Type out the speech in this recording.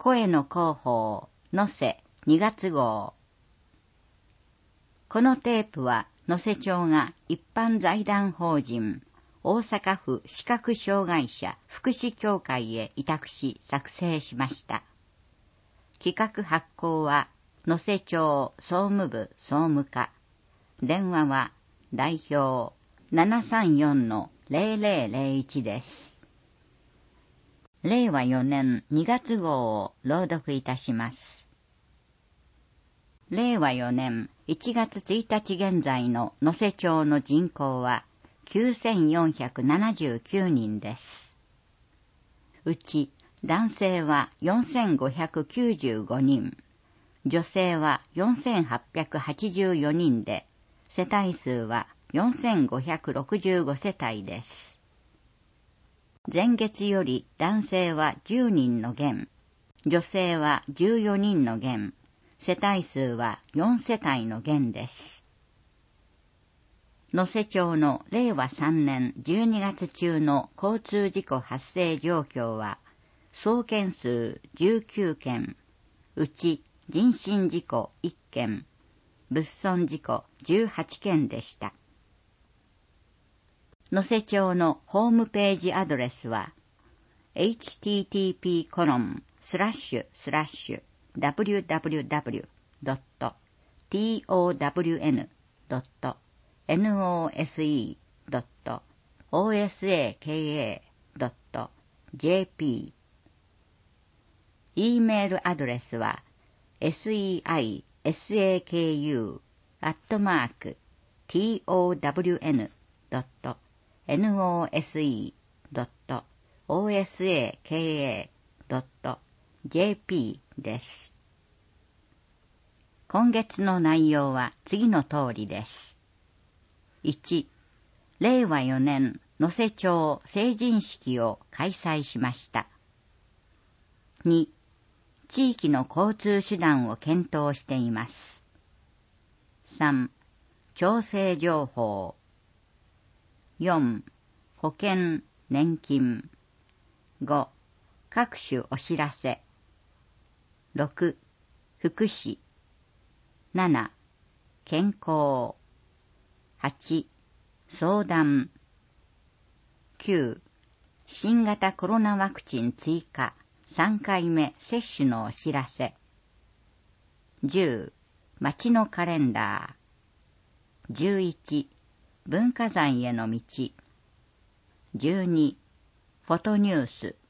声の広報能勢2月号。このテープは能勢町が一般財団法人大阪府視覚障害者福祉協会へ委託し作成しました。企画発行は能勢町総務部総務課。電話は代表 734-0001 です。令和4年2月号を朗読いたします。令和4年1月1日現在の能勢町の人口は9479人です。うち男性は4595人、女性は4884人で、世帯数は4565世帯です。前月より男性は10人の減、女性は14人の減、世帯数は4世帯の減です。能勢町の令和3年12月中の交通事故発生状況は、総件数19件、うち人身事故1件、物損事故18件でした。能勢町のホームページアドレスは http://www.town.osaka.jp。 E メールアドレスは seisaku@town.osaka.jp です。今月の内容は次の通りです。1、令和4年能勢町成人式を開催しました。2、地域の交通手段を検討しています。3、調整情報。4、保険、年金。5、各種お知らせ。6、福祉。7、健康。8、相談。9、新型コロナワクチン追加3回目接種のお知らせ。10、町のカレンダー。11、文化財への道。12、フォトニュース。